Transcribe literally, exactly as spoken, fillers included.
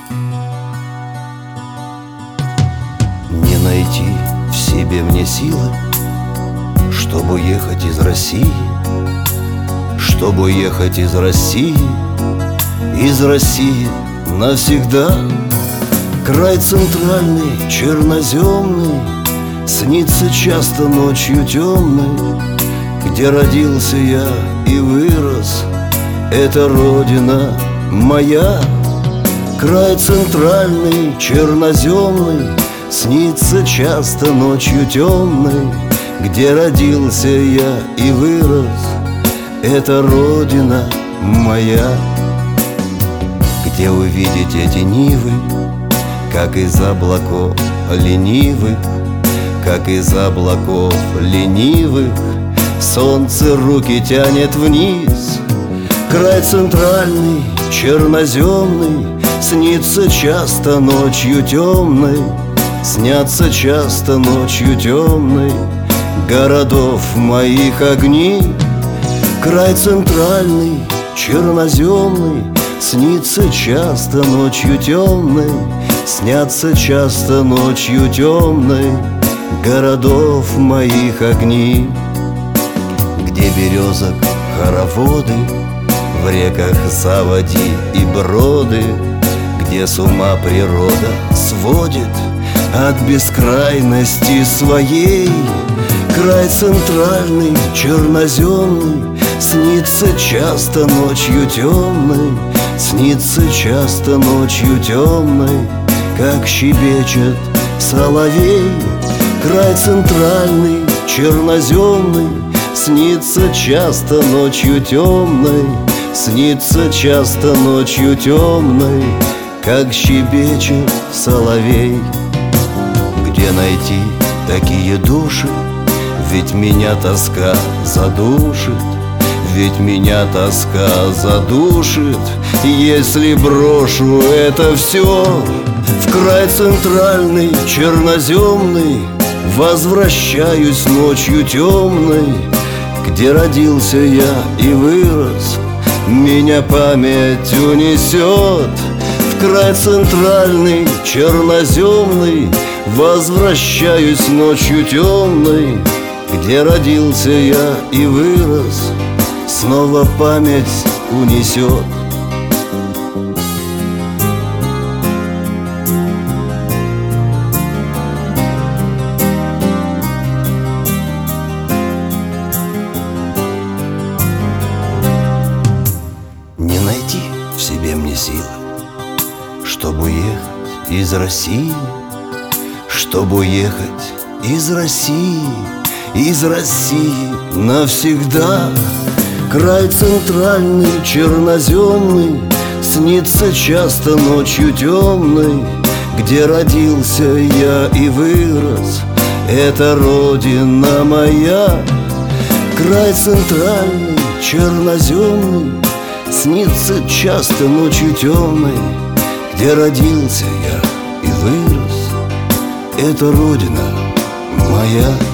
Не найти в себе мне силы, чтобы уехать из России, чтобы уехать из России, из России навсегда. Край центральный, черноземный, снится часто ночью темной, где родился я и вырос, это родина моя. Край центральный, черноземный, снится часто ночью темной, где родился я и вырос, это родина моя. Где увидеть эти нивы, как из облаков ленивых, как из облаков ленивых солнце руки тянет вниз. Край центральный, черноземный, снится часто ночью темной, снятся часто ночью темной городов моих огни. Край центральный, черноземный, снится часто ночью темной, снятся часто ночью темной городов моих огни. Где березок хороводы, в реках заводи и броды, где с ума природа сводит от бескрайности своей. Край центральный, черноземный, снится часто ночью темной, снится часто ночью темной, как щебечет соловей. Край центральный, черноземный, снится часто ночью темной, снится часто ночью темной, как щебечет соловей. Где найти такие души? Ведь меня тоска задушит, ведь меня тоска задушит, если брошу это все. В край центральный, черноземный возвращаюсь ночью темной, где родился я и вырос, меня память унесет. В край центральный, черноземный возвращаюсь ночью темной, где родился я и вырос, снова память унесет. Не найти в себе мне силы, чтобы уехать из России, чтобы уехать из России, из России навсегда. Край центральный, черноземный, снится часто ночью темной, где родился я и вырос, это родина моя. Край центральный, черноземный, снится часто ночью темной, где родился я и вырос, это родина моя.